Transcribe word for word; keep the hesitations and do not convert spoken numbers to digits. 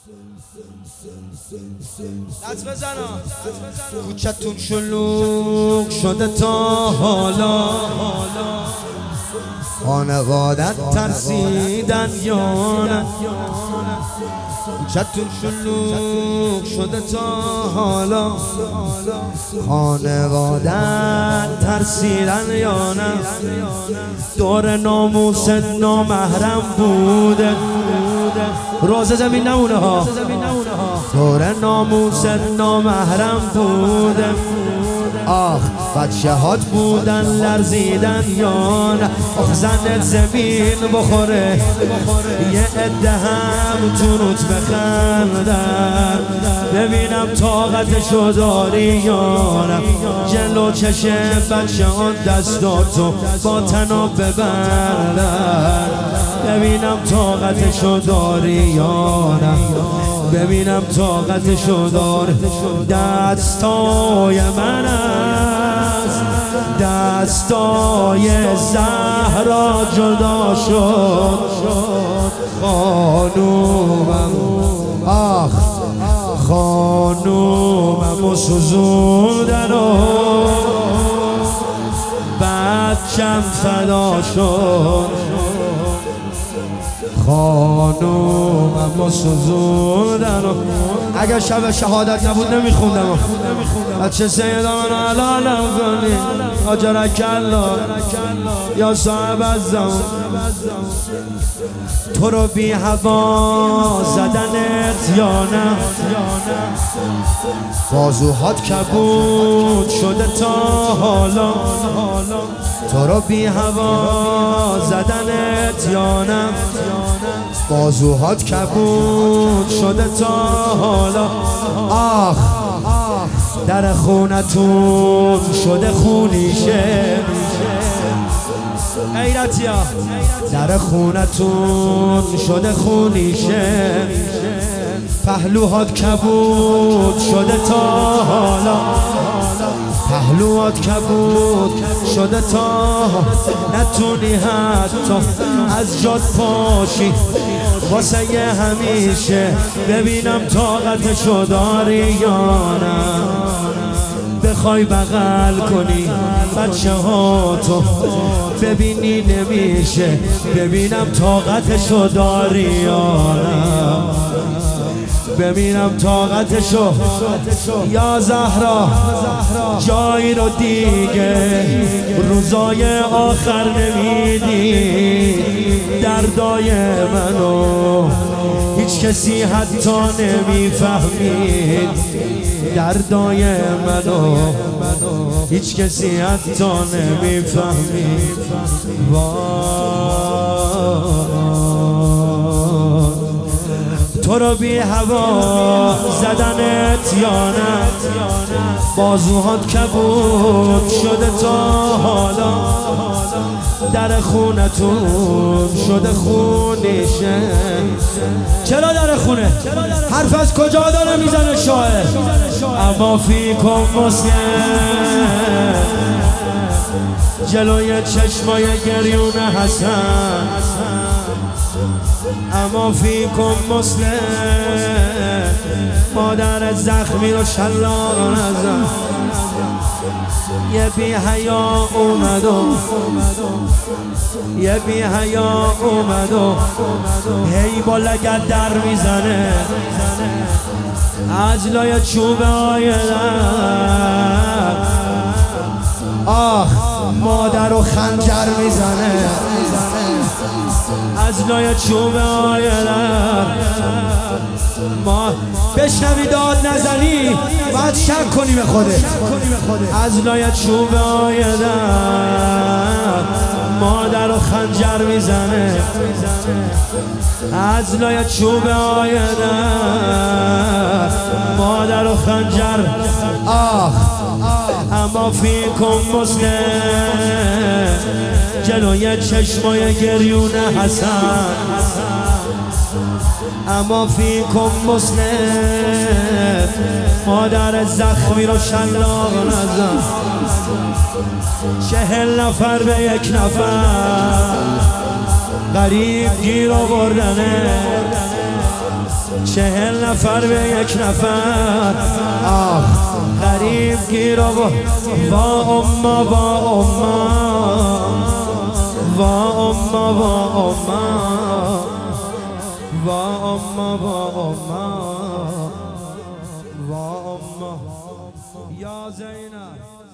دست بزنم کوچتون شلوغ شده تا حالا، خانوادت ترسیدن یا نه؟ کوچتون شلوغ شده تا حالا، خانوادت ترسیدن یا نه؟ دور ناموس نامحرم بوده، روز زمین نمونه ها، دور ناموس نامحرم بوده. آخ بچه هات بودن لرزیدن یا نه؟ آخ زنت زمین بخوره یه عده هم تو روت بخندن، ببینم طاقتشو داری یا نه؟ جلو چشم بچه آن دستاتو با تناب ببندن، ببینم طاقتشو داری یا نه؟ ببینم طاقتشو داره. دستای من از دستای زهرا جدا شد، خانومم آخ خانومم و سوزوندن و بچم فدا شد، خانومم و سوزوندن و اگر شب شهادت نبود نمیخوندم. بچه سیدا منو علالم کنی آجرک الله یا صاحب الزمان، تو رو بی هوا زدنت یا نه؟ بازوهات کبود شده تا حالا، تو رو بی هوا زدنت یا نه؟ بازوهات کبود شده تا حالا. آخ در خونتون شده خونیشه، غیرتیا در خونتون شده خونیشه، پهلوهات کبود شده تا حالا، پهلوهات کبود شده تا نتونی حتی از جات پاشی واسه همیشه، ببینم طاقتشو داری یا نه؟ بخوای بغل کنی بچه ها تو ببینی نمیشه، ببینم طاقتشو داری یا نه؟ ببینم طاقتشو یا زهرا، جایی رو دیگه روزای آخر نمیدی، دردای منو هیچ کسی حتی نمیفهمید، دردای منو هیچ کسی حتی نمیفهمید. تو رو بی هوا زدنت یا نه؟ بازوهات کبود شده تا حالا، در خونتون شده خونیشه. چرا در خونه؟ حرف از کجا داره میزنه شاعر؟ اما فیکم مسلم جلوی چشمای گریون حسن، اما فیکم مسلم مادر زخمی رو شلاق نزن. یه بی حیا اومد و یه بی حیا اومد و هی با لگد در میزنه از لای چوب های در. آخ مادر و خنجر میزنه از لای چوب های در. ما بشنوی داد نزنی باید شک کنی به خودت، از لای چوب های در مادر و خنجر میزنه، از لای چوب های در مادر و خنجر. آخ اما فیکم مسلم جلوی چشمای گریون حسن، اما فیکم مسلم مادر زخمی رو شلاق نزن. چهل نفر به یک نفر غریب گیر آوردنه، چهل نفر به یک نفر آه غریب گیر و با اما با اما با اما با اما با اما با اما با اما یا زینب